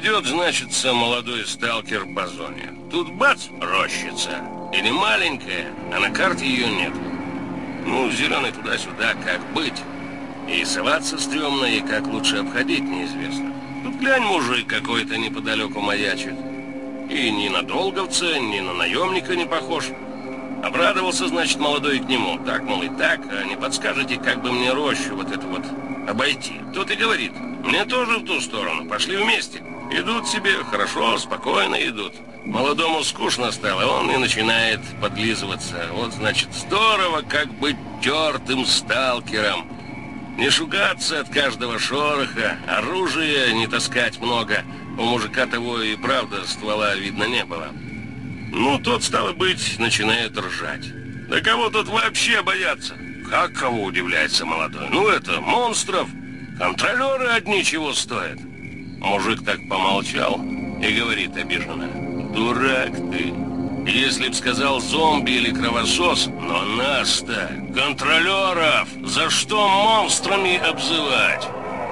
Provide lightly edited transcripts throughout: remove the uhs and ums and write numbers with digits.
Идет, значится, молодой сталкер по зоне. Тут бац, рощица. Или маленькая, а на карте ее нет. Ну, зеленый туда-сюда, как быть? И соваться стрёмно, и как лучше обходить неизвестно. Тут глянь, мужик какой-то неподалеку маячит. И ни на долговца, ни на наемника не похож. Обрадовался, значит, молодой к нему. Так, мол, и так, а не подскажете, как бы мне рощу вот эту вот обойти? Тот и говорит, мне тоже в ту сторону, пошли вместе. Идут себе, хорошо, спокойно идут. Молодому скучно стало, он и начинает подлизываться. Вот, значит, здорово, как быть тертым сталкером. Не шугаться от каждого шороха, оружия не таскать много. У мужика того и правда ствола видно не было. Ну, тот, стало быть, начинает ржать. Да кого тут вообще бояться? Как кого, удивляется молодой? Ну, это монстров. Контролеры одни чего стоят. Мужик так помолчал и говорит обиженно. Дурак ты. Если б сказал зомби или кровосос, но нас-то, контролеров, за что монстрами обзывать?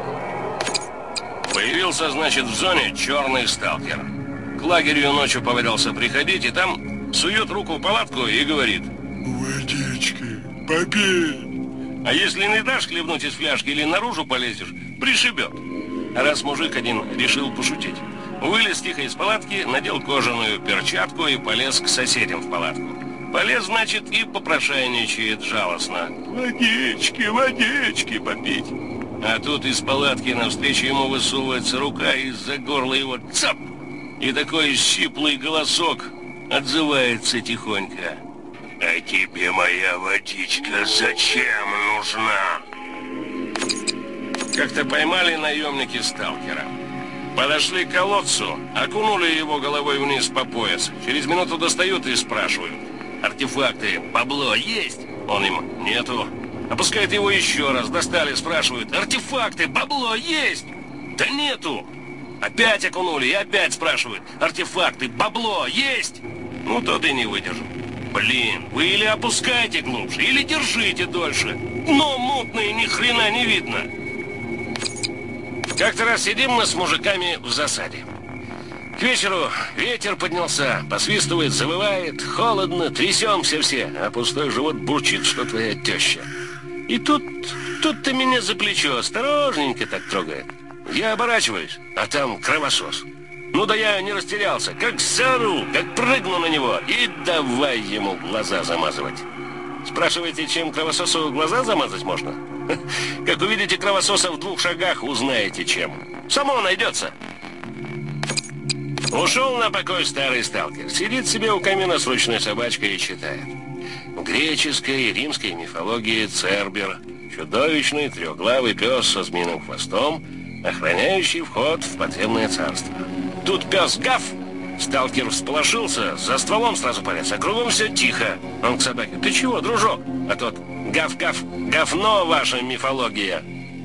Появился, значит, в зоне черный сталкер. К лагерю ночью повадился приходить, и там сует руку в палатку и говорит. Водички, попей. А если не дашь хлебнуть из фляжки или наружу полезешь, пришибет. А раз мужик один решил пошутить, вылез тихо из палатки, надел кожаную перчатку и полез к соседям в палатку. Полез, значит, и попрошайничает жалостно. Водички, водички попить. А тут из палатки навстречу ему высовывается рука, и из-за горла его цап! И такой щиплый голосок отзывается тихонько. А тебе моя водичка зачем нужна? Как-то поймали наемники сталкера. Подошли к колодцу, окунули его головой вниз по пояс. Через минуту достают и спрашивают. Артефакты, бабло есть? Он им, нету. Опускают его еще раз, достали, спрашивают. Артефакты, бабло есть? Да нету. Опять окунули и опять спрашивают. Артефакты, бабло есть? Ну, тот и не выдержал. Блин, вы или опускайте глубже, или держите дольше. Дно мутное, ни хрена не видно. Как-то раз сидим мы с мужиками в засаде. К вечеру ветер поднялся, посвистывает, завывает, холодно, трясемся все, а пустой живот бурчит, что твоя теща. И тут-то меня за плечо осторожненько так трогает. Я оборачиваюсь, а там кровосос. Ну да я не растерялся, как заору, как прыгну на него и давай ему глаза замазывать. Спрашиваете, чем кровососу глаза замазать можно? Как увидите кровососа в 2 шагах, узнаете чем. Само найдется. Ушел на покой старый сталкер. Сидит себе у камина с ручной собачкой и читает. В греческой и римской мифологии Цербер, чудовищный трехглавый пес со змеиным хвостом, охраняющий вход в подземное царство. Тут пес гав, сталкер всполошился, за стволом сразу полез, а кругом все тихо. Он к собаке, ты чего, дружок? А тот, гав-гав, говно ваша мифология.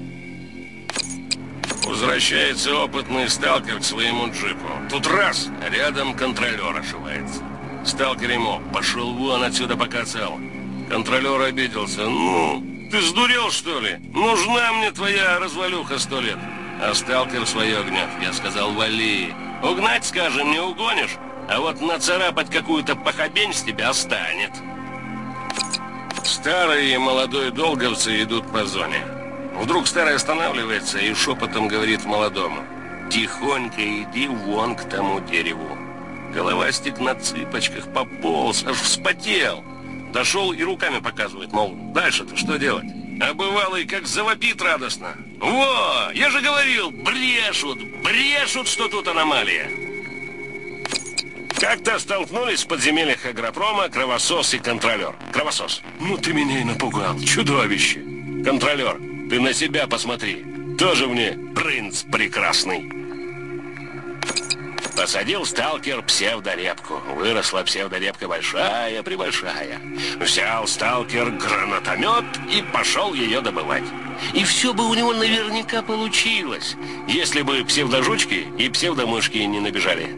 Возвращается опытный сталкер к своему джипу. Тут раз, рядом контролер ошивается. Сталкер ему, пошел вон отсюда, пока цел. Контролер обиделся, ну, ты сдурел, что ли? Нужна мне твоя развалюха 100 лет. А сталкер свое гнет. Я сказал, вали. Угнать, скажем, не угонишь, а вот нацарапать какую-то похабень с тебя останет. Старый и молодой долговцы идут по зоне. Вдруг старый останавливается и шепотом говорит молодому. Тихонько иди вон к тому дереву. Головастик на цыпочках пополз, аж вспотел. Дошел и руками показывает, мол, дальше-то что делать? А бывалый как завопит радостно. Во, я же говорил, брешут, что тут аномалия. Как-то столкнулись в подземельях агропрома кровосос и контролер. Кровосос, ну ты меня и напугал, чудовище. Контролер, ты на себя посмотри, тоже мне принц прекрасный. Посадил сталкер псевдорепку. Выросла псевдорепка большая-пребольшая. Взял сталкер гранатомет и пошел ее добывать. И все бы у него наверняка получилось, если бы псевдожучки и псевдомышки не набежали.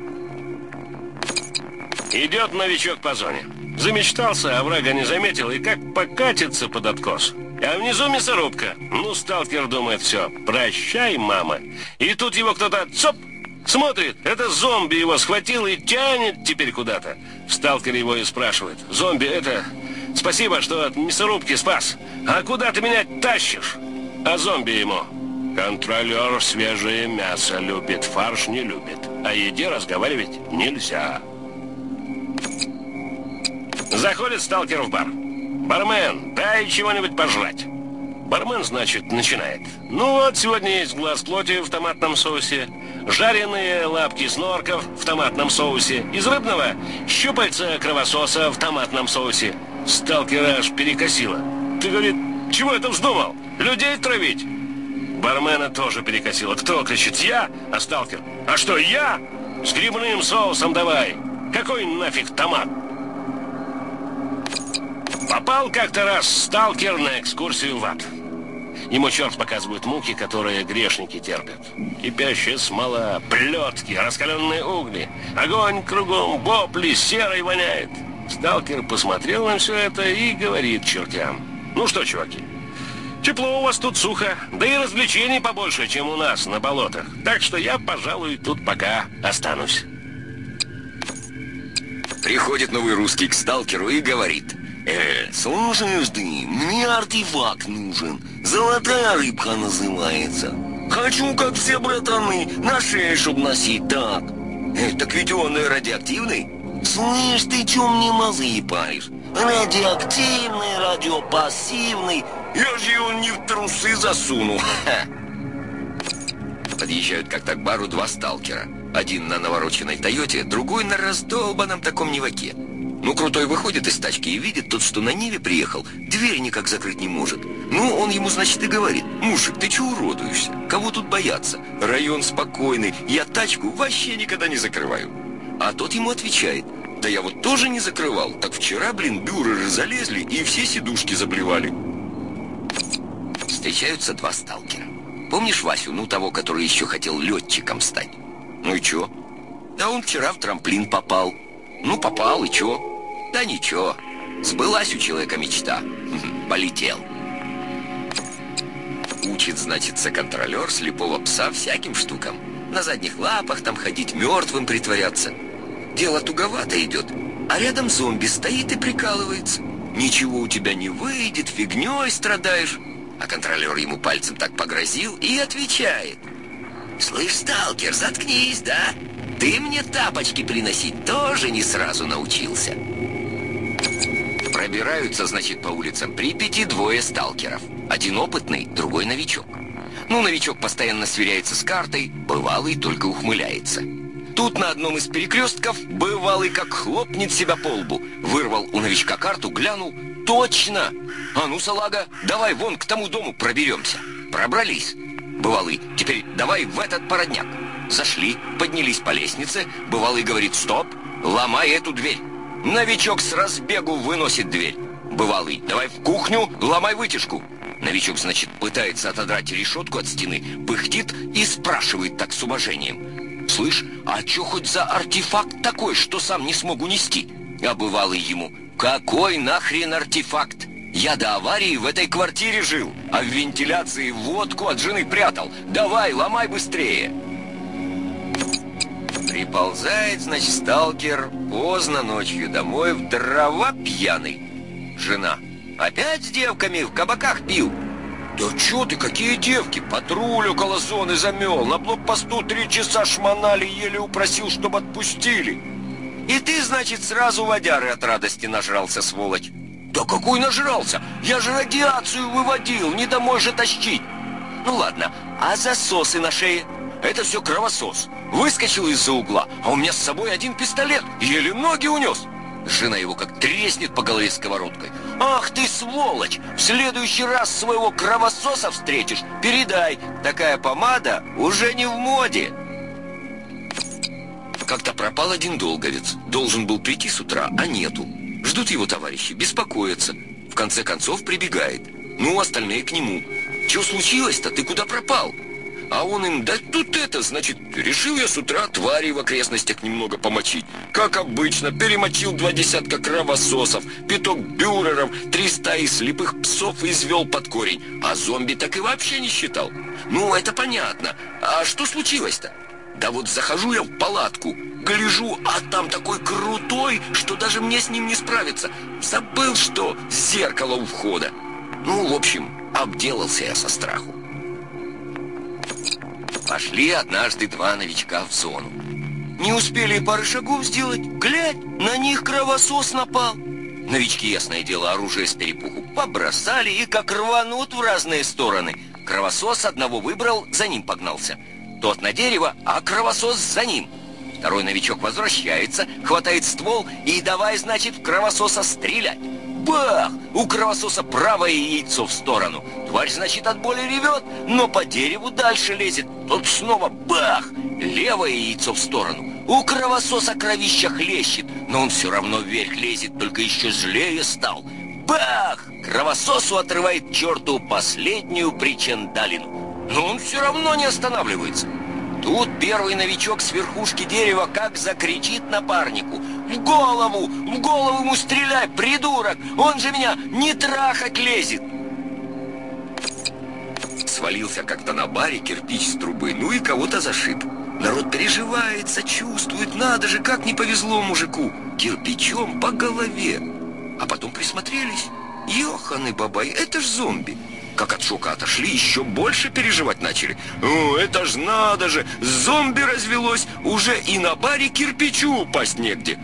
Идет новичок по зоне. Замечтался, а врага не заметил, и как покатится под откос. А внизу мясорубка. Ну, сталкер думает, все, прощай, мама. И тут его кто-то, цоп, Смотрит, это зомби его схватил и тянет теперь куда-то. Сталкер его и спрашивает. Зомби, спасибо, что от мясорубки спас. А куда ты меня тащишь? А зомби ему. Контролер свежее мясо любит, фарш не любит. О еде разговаривать нельзя. Заходит сталкер в бар. Бармен, дай чего-нибудь пожрать. Бармен, значит, начинает. Ну вот, сегодня есть глаз плоти в томатном соусе, жареные лапки снорков в томатном соусе, из рыбного щупальца кровососа в томатном соусе. Сталкера аж перекосило. Ты, говорит, чего это вздумал? Людей травить? Бармена тоже перекосило. Кто кричит? Я? А сталкер? А что, я? С грибным соусом давай. Какой нафиг томат? Попал как-то раз сталкер на экскурсию в ад. Ему черт показывает муки, которые грешники терпят. Кипящая смола, плетки, раскаленные угли, огонь кругом, вопли, серой воняет. Сталкер посмотрел на все это и говорит чертям. Ну что, чуваки, тепло у вас тут, сухо, да и развлечений побольше, чем у нас на болотах. Так что я, пожалуй, тут пока останусь. Приходит новый русский к сталкеру и говорит: слушаешь ты, мне артефакт нужен. Золотая рыбка называется. Хочу, как все братаны, на шее, чтоб носить так. Так ведь он радиоактивный. Слышь, ты чё мне мозги паришь? Радиоактивный, радиопассивный. Я же его не в трусы засунул. Подъезжают как-то к бару два сталкера. Один на навороченной Тойоте, другой на раздолбанном таком Ниваке. Ну, крутой выходит из тачки и видит тот, что на Ниве приехал, дверь никак закрыть не может. Ну, он ему, значит, и говорит: мужик, ты чего уродуешься? Кого тут бояться? Район спокойный, я тачку вообще никогда не закрываю. А тот ему отвечает: да я вот тоже не закрывал. Так вчера, бюреры залезли и все сидушки заблевали. Встречаются два сталкера. Помнишь Васю, ну того, который еще хотел летчиком стать? Ну и чё? Да он вчера в трамплин попал. Ну, попал, и чё? Да ничего. Сбылась у человека мечта. Полетел. Учит, значится, контролер слепого пса всяким штукам. На задних лапах там ходить, мертвым притворяться. Дело туговато идет. А рядом зомби стоит и прикалывается. Ничего у тебя не выйдет, фигней страдаешь. А контролер ему пальцем так погрозил и отвечает: слышь, сталкер, заткнись, да? Ты мне тапочки приносить тоже не сразу научился. Пробираются, значит, по улицам Припяти двое сталкеров. Один опытный, другой новичок. Ну, новичок постоянно сверяется с картой, бывалый только ухмыляется. Тут на одном из перекрестков бывалый как хлопнет себя по лбу. Вырвал у новичка карту, глянул. Точно! А ну, салага, давай вон к тому дому проберемся. Пробрались. Бывалый: теперь давай в этот породняк. Зашли, поднялись по лестнице. Бывалый говорит: стоп, ломай эту дверь. Новичок с разбегу выносит дверь. Бывалый: давай в кухню, ломай вытяжку. Новичок, значит, пытается отодрать решетку от стены, пыхтит и спрашивает так с уважением: слышь, а чё хоть за артефакт такой, что сам не смог унести? А бывалый ему: какой нахрен артефакт? Я до аварии в этой квартире жил, а в вентиляции водку от жены прятал. Давай, ломай быстрее. Приползает, значит, сталкер поздно ночью домой в дрова пьяный. Жена: опять с девками в кабаках пил? Да чё ты, какие девки? Патруль около зоны замел. На блокпосту 3 часа шмонали, еле упросил, чтобы отпустили. И ты, значит, сразу водяры от радости нажрался, сволочь. Да какой нажрался? Я же радиацию выводил, не домой же тащить. Ну ладно, а засосы на шее? Это все кровосос. Выскочил из-за угла, а у меня с собой один пистолет, еле ноги унес. Жена его как треснет по голове сковородкой. Ах ты, сволочь! В следующий раз своего кровососа встретишь, передай, такая помада уже не в моде. Как-то пропал один долговец. Должен был прийти с утра, а нету. Ждут его товарищи, беспокоятся. В конце концов прибегает. Ну, остальные к нему: чё случилось-то? Ты куда пропал? А он им: да тут это, значит, решил я с утра тварей в окрестностях немного помочить. Как обычно, перемочил 20 кровососов, 5 бюреров, 3 стаи слепых псов извел под корень. А зомби так и вообще не считал. Ну, это понятно. А что случилось-то? Да вот захожу я в палатку, гляжу, а там такой крутой, что даже мне с ним не справиться. Забыл, что зеркало у входа. Ну, в общем, обделался я со страху. Пошли однажды два новичка в зону. Не успели пары шагов сделать, глядь, на них кровосос напал. Новички, ясное дело, оружие с перепуху побросали и как рванут в разные стороны. Кровосос одного выбрал, за ним погнался. Тот на дерево, а кровосос за ним. Второй новичок возвращается, хватает ствол и давай, значит, в кровососа стрелять. Бах! У кровососа правое яйцо в сторону. Тварь, значит, от боли ревет, но по дереву дальше лезет. Тот снова бах! Левое яйцо в сторону. У кровососа кровища хлещет, но он все равно вверх лезет, только еще злее стал. Бах! Кровососу отрывает черту последнюю причиндалину. Но он все равно не останавливается. Тут первый новичок с верхушки дерева как закричит напарнику: в голову ему стреляй, придурок! Он же меня не трахать лезет!» Свалился как-то на баре кирпич с трубы, ну и кого-то зашиб. Народ переживает, сочувствует, надо же, как не повезло мужику. Кирпичом по голове. А потом присмотрелись. Ёханый бабай, это ж зомби. Как от шока отошли, еще больше переживать начали. О, это ж надо же, зомби развелось, уже и на баре кирпичу упасть негде.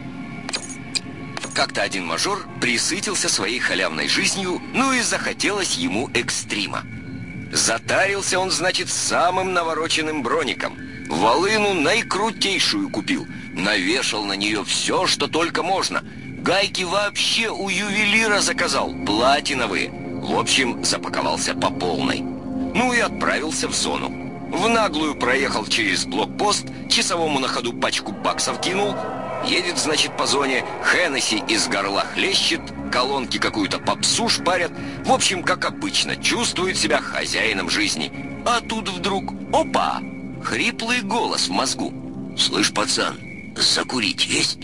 Как-то один мажор присытился своей халявной жизнью, ну и захотелось ему экстрима. Затарился он, значит, самым навороченным броником. Волыну наикрутейшую купил, навешал на нее все, что только можно. Гайки вообще у ювелира заказал, платиновые. В общем, запаковался по полной. Ну и отправился в зону. В наглую проехал через блокпост, часовому на ходу пачку баксов кинул. Едет, значит, по зоне, Хеннесси из горла хлещет, колонки какую-то попсу шпарят. В общем, как обычно, чувствует себя хозяином жизни. А тут вдруг, опа, хриплый голос в мозгу. «Слышь, пацан, закурить есть?»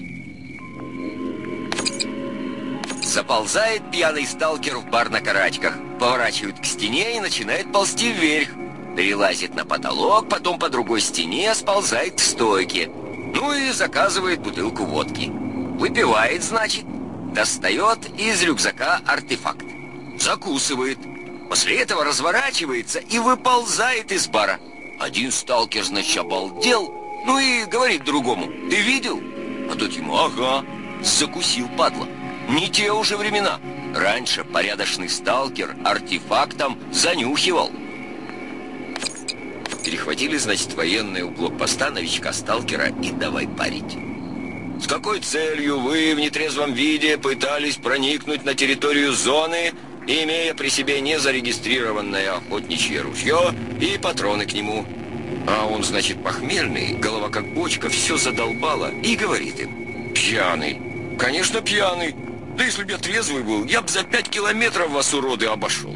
Заползает пьяный сталкер в бар на карачках, поворачивает к стене и начинает ползти вверх. Перелазит на потолок, потом по другой стене сползает к стойке. Ну и заказывает бутылку водки. Выпивает, значит, достает из рюкзака артефакт. Закусывает. После этого разворачивается и выползает из бара. Один сталкер, значит, обалдел, ну и говорит другому: «Ты видел?» А тот ему: «Ага, закусил, падла». Не те уже времена. Раньше порядочный сталкер артефактом занюхивал. Перехватили, значит, военные у блокпоста новичка-сталкера и давай парить. «С какой целью вы в нетрезвом виде пытались проникнуть на территорию зоны, имея при себе незарегистрированное охотничье ружье и патроны к нему?» А он, значит, похмельный, голова как бочка, все задолбало, и говорит им: «Пьяный. Конечно, пьяный. Да если бы я трезвый был, я бы за 5 километров вас, уроды, обошел».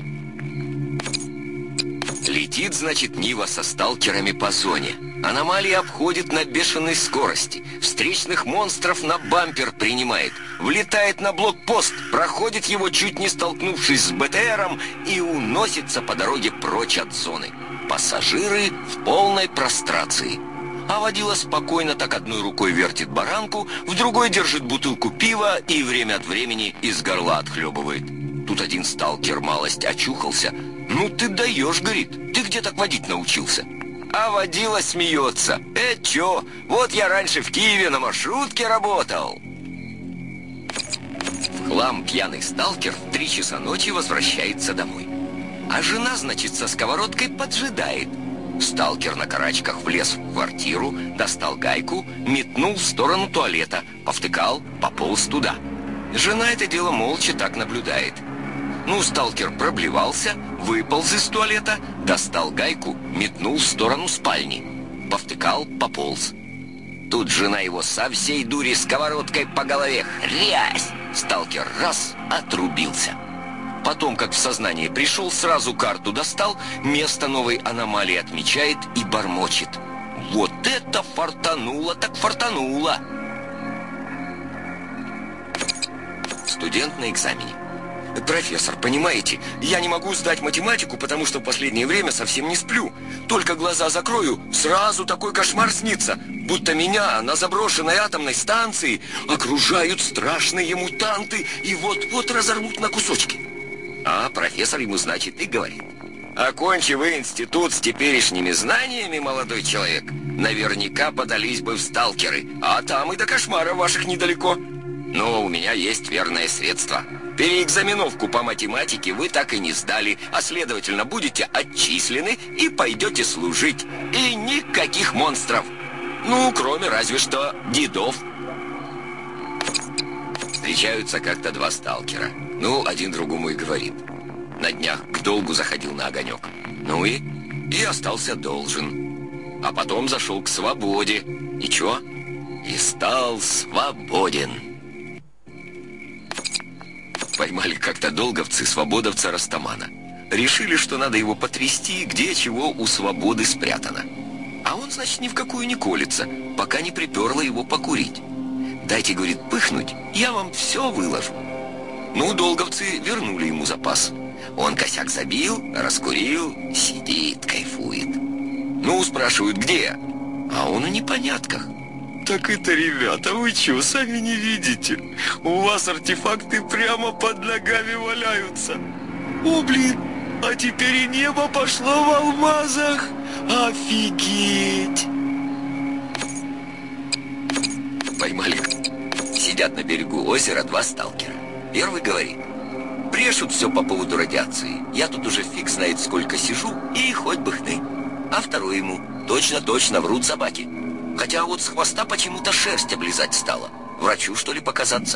Летит, значит, Нива со сталкерами по зоне. Аномалии обходит на бешеной скорости. Встречных монстров на бампер принимает. Влетает на блокпост, проходит его, чуть не столкнувшись с БТРом, и уносится по дороге прочь от зоны. Пассажиры в полной прострации. А водила спокойно так одной рукой вертит баранку, в другой держит бутылку пива и время от времени из горла отхлебывает. Тут один сталкер малость очухался. «Ну ты даешь, — говорит, — ты где так водить научился?» А водила смеется: чё, вот я раньше в Киеве на маршрутке работал». В хлам пьяный сталкер в 3 часа ночи возвращается домой. А жена, значит, со сковородкой поджидает. Сталкер на карачках влез в квартиру, достал гайку, метнул в сторону туалета, повтыкал, пополз туда. Жена это дело молча так наблюдает. Ну, сталкер проблевался, выполз из туалета, достал гайку, метнул в сторону спальни. Повтыкал, пополз. Тут жена его со всей дури сковородкой по голове хрясь. Сталкер раз — отрубился. Потом, как в сознание пришел, сразу карту достал, место новой аномалии отмечает и бормочет: «Вот это фартануло так фартануло!» Студент на экзамене. Профессор, понимаете, я не могу сдать математику, потому что в последнее время совсем не сплю. Только глаза закрою, сразу такой кошмар снится, будто меня на заброшенной атомной станции окружают страшные мутанты и вот-вот разорвут на кусочки. А профессор ему, значит, и говорит: окончи вы институт с теперешними знаниями, молодой человек, наверняка подались бы в сталкеры, а там и до кошмаров ваших недалеко. Но у меня есть верное средство. Переэкзаменовку по математике вы так и не сдали, а следовательно будете отчислены и пойдете служить. И никаких монстров. Ну, кроме разве что дедов. Встречаются как-то два сталкера. Ну, один другому и говорит: на днях к долгу заходил на огонек. Ну и остался должен. А потом зашел к свободе. Ничего, и стал свободен. Поймали как-то долговцы свободовца Растамана. Решили, что надо его потрясти, где чего у свободы спрятано. А он, значит, ни в какую не колется, пока не приперло его покурить. Дайте, говорит, пыхнуть, я вам все выложу. Ну, долговцы вернули ему запас. Он косяк забил, раскурил, сидит, кайфует. Ну, спрашивают, где? А он в непонятках. Так это, ребята, вы что, сами не видите? У вас артефакты прямо под ногами валяются. О, блин, а теперь и небо пошло в алмазах. Офигеть! Поймали. Сидят на берегу озера два сталкера. Первый говорит: брешут все по поводу радиации. Я тут уже фиг знает сколько сижу, и хоть бы хны. А второй ему: точно врут собаки. Хотя вот с хвоста почему-то шерсть облизать стала. Врачу, что ли, показаться?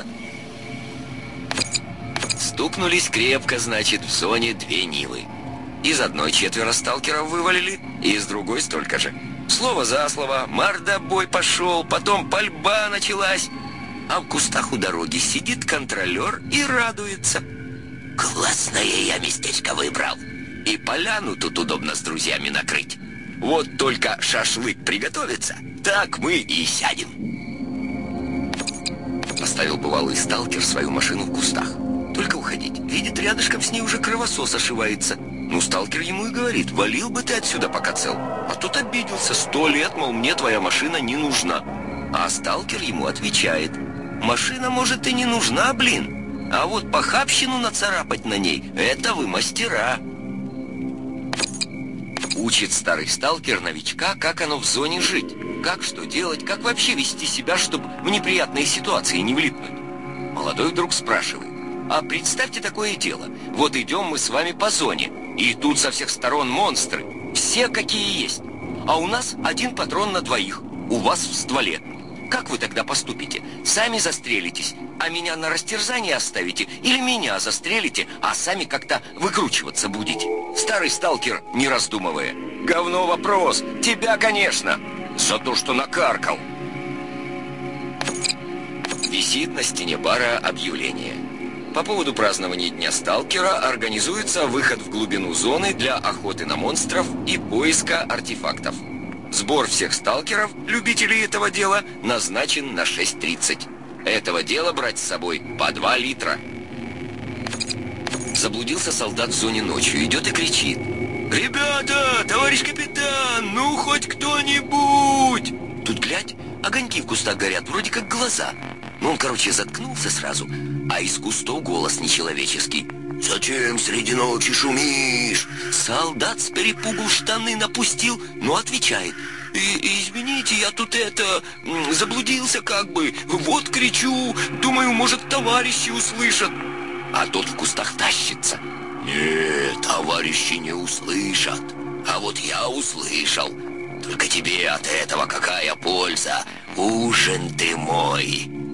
Стукнулись крепко, значит, в зоне две Нивы. Из одной 4 сталкеров вывалили, и из другой столько же. Слово за слово, мордобой пошел, потом пальба началась. А в кустах у дороги сидит контролер и радуется. Классное я местечко выбрал. И поляну тут удобно с друзьями накрыть. Вот только шашлык приготовится, так мы и сядем. Поставил бывалый сталкер свою машину в кустах. Только уходить. Видит, рядышком с ней уже кровосос ошивается. Ну, сталкер ему и говорит: валил бы ты отсюда, пока цел. А тот обиделся: 100 лет, мол, мне твоя машина не нужна. А сталкер ему отвечает: машина, может, и не нужна, блин. А вот похабщину нацарапать на ней — это вы мастера. Учит старый сталкер новичка, как оно в зоне жить, как что делать, как вообще вести себя, чтобы в неприятные ситуации не влипнуть. Молодой вдруг спрашивает: а представьте такое дело, вот идем мы с вами по зоне, и тут со всех сторон монстры, все какие есть, а у нас 1 патрон на 2, у вас в стволе. Как вы тогда поступите? Сами застрелитесь, а меня на растерзание оставите? Или меня застрелите, а сами как-то выкручиваться будете? Старый сталкер, не раздумывая: говно вопрос, тебя, конечно, за то, что накаркал. Висит на стене бара объявление: по поводу празднования Дня сталкера организуется выход в глубину зоны для охоты на монстров и поиска артефактов. Сбор всех сталкеров, любителей этого дела, назначен на 6:30. Этого дела брать с собой по 2 литра. Заблудился солдат в зоне ночью, идет и кричит: ребята, товарищ капитан, ну хоть кто-нибудь! Тут глядь, огоньки в кустах горят, вроде как глаза. Ну он, короче, заткнулся сразу, а из кустов голос нечеловеческий: зачем среди ночи шумишь? Солдат с перепугу штаны напустил, но отвечает: извините, я тут заблудился как бы, вот кричу, думаю, может, товарищи услышат. А тот в кустах тащится: нет, товарищи не услышат, а вот я услышал. Только тебе от этого какая польза? Ужин ты мой.